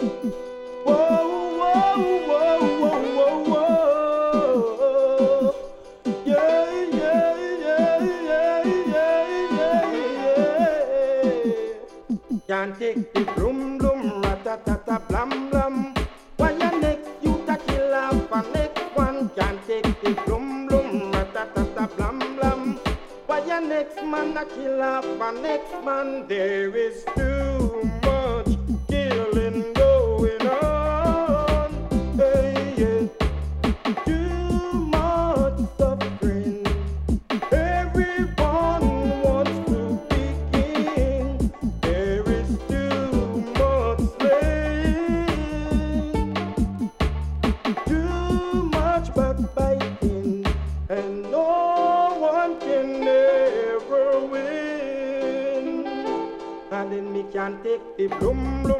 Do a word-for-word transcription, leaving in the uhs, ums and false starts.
Whoa, whoa, whoa, whoa, whoa, whoa. Yeah, yeah, yeah, yeah, yeah, yeah, yeah. Can't take the bloom bloom, ratatata, blam blam. Why your neck, you ta kill off a neck one. Can't take the bloom bloom, ratatata, blam blam. Why your next man a kill off a next man? There is too much killing going on. Hey, yeah. Too much suffering. Everyone wants to be king. There is too much slaying. Too much backbiting. And no one can ever win. And then me can take the bloom bloom.